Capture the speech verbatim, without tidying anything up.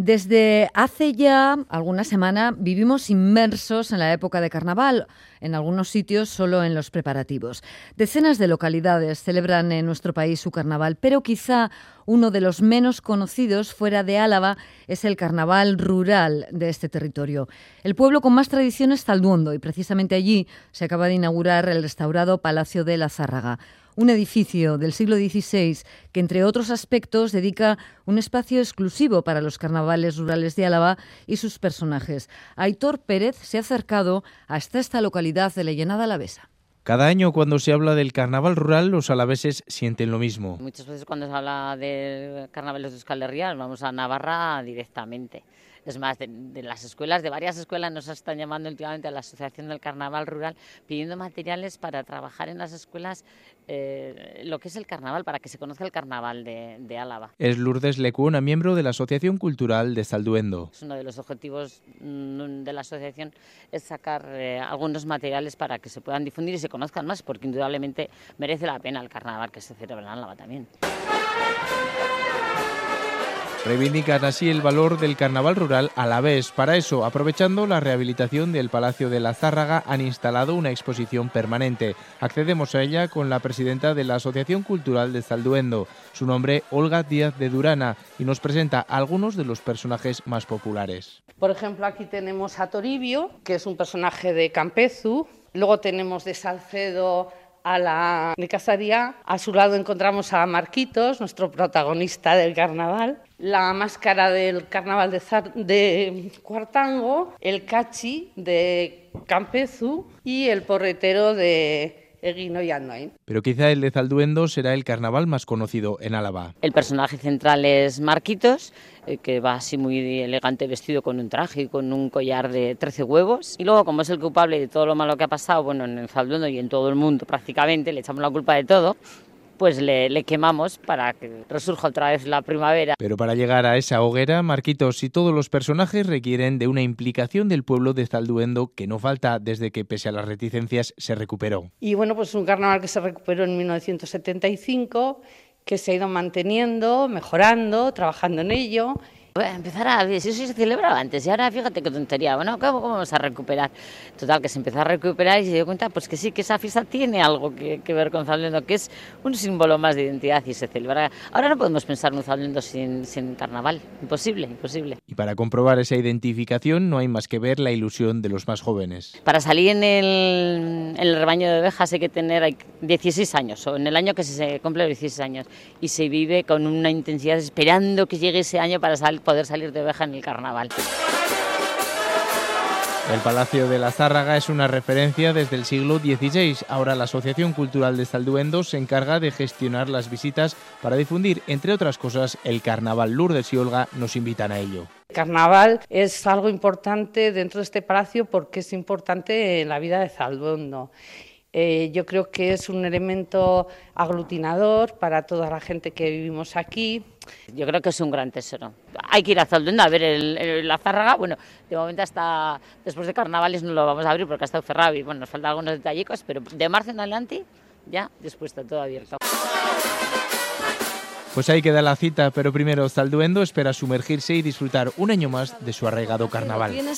Desde hace ya alguna semana vivimos inmersos en la época de carnaval, en algunos sitios solo en los preparativos. Decenas de localidades celebran en nuestro país su carnaval, pero quizá uno de los menos conocidos fuera de Álava es el carnaval rural de este territorio. El pueblo con más tradición es Zalduondo y precisamente allí se acaba de inaugurar el restaurado Palacio de la Zárraga. Un edificio del siglo dieciséis que, entre otros aspectos, dedica un espacio exclusivo para los carnavales rurales de Álava y sus personajes. Aitor Pérez se ha acercado hasta esta localidad de la Llanada alavesa. Cada año cuando se habla del carnaval rural, los alaveses sienten lo mismo. Muchas veces cuando se habla de carnavales de Euskal Herria, vamos a Navarra directamente. Es más, de, de las escuelas, de varias escuelas nos están llamando últimamente a la Asociación del Carnaval Rural pidiendo materiales para trabajar en las escuelas eh, lo que es el carnaval, para que se conozca el carnaval de, de Álava. Es Lourdes Lecuona, miembro de la Asociación Cultural de Zalduondo. Es uno de los objetivos de la asociación es sacar eh, algunos materiales para que se puedan difundir y se conozcan más, porque indudablemente merece la pena el carnaval que se celebra en Álava también. Reivindican así el valor del carnaval rural alavés. Para eso, aprovechando la rehabilitación del Palacio de la Zárraga, han instalado una exposición permanente. Accedemos a ella con la presidenta de la Asociación Cultural de Zalduondo, su nombre Olga Díaz de Durana, y nos presenta algunos de los personajes más populares. Por ejemplo, aquí tenemos a Toribio, que es un personaje de Campezu. Luego tenemos de Salcedo a la Necasaria. A su lado encontramos a Marquitos, nuestro protagonista del carnaval. La máscara del carnaval de, Zar- de Cuartango, el cachi de Campezu y el porretero de Eguino y Andoain. Pero quizá el de Zalduondo será el carnaval más conocido en Álava. El personaje central es Marquitos, eh, que va así muy elegante vestido con un traje y con un collar de trece huevos. Y luego, como es el culpable de todo lo malo que ha pasado, bueno, en el Zalduondo y en todo el mundo prácticamente, le echamos la culpa de todo, pues le, le quemamos para que resurja otra vez la primavera. Pero para llegar a esa hoguera, Marquitos y todos los personajes requieren de una implicación del pueblo de Zalduondo que no falta desde que, pese a las reticencias, se recuperó. Y bueno, pues es un carnaval que se recuperó en mil novecientos setenta y cinco, que se ha ido manteniendo, mejorando, trabajando en ello. Bueno, empezar a ver si eso se celebraba antes y ahora fíjate qué tontería, bueno, ¿cómo, cómo vamos a recuperar? Total, que se empezó a recuperar y se dio cuenta pues que sí, que esa fiesta tiene algo que, que ver con Zalduondo, que es un símbolo más de identidad y se celebra. Ahora no podemos pensar en un Zalduondo sin, sin carnaval, imposible, imposible. Y para comprobar esa identificación no hay más que ver la ilusión de los más jóvenes. Para salir en el, en el rebaño de ovejas hay que tener hay dieciséis años, o en el año que se cumple dieciséis años, y se vive con una intensidad esperando que llegue ese año para salir, poder salir de oveja en el carnaval. El Palacio de la Zárraga es una referencia desde el siglo dieciséis. Ahora la Asociación Cultural de Zalduondo se encarga de gestionar las visitas para difundir, entre otras cosas, el carnaval. Lourdes y Olga nos invitan a ello. El carnaval es algo importante dentro de este palacio porque es importante en la vida de Zalduondo. Eh, yo creo que es un elemento aglutinador para toda la gente que vivimos aquí. Yo creo que es un gran tesoro. Hay que ir a Zalduondo a ver el, el, la Zárraga. Bueno, de momento hasta después de carnavales no lo vamos a abrir porque ha estado cerrado y bueno, nos faltan algunos detallicos, pero de marzo en adelante ya después está todo abierto. Pues ahí queda la cita, pero primero Zalduondo espera sumergirse y disfrutar un año más de su arraigado carnaval.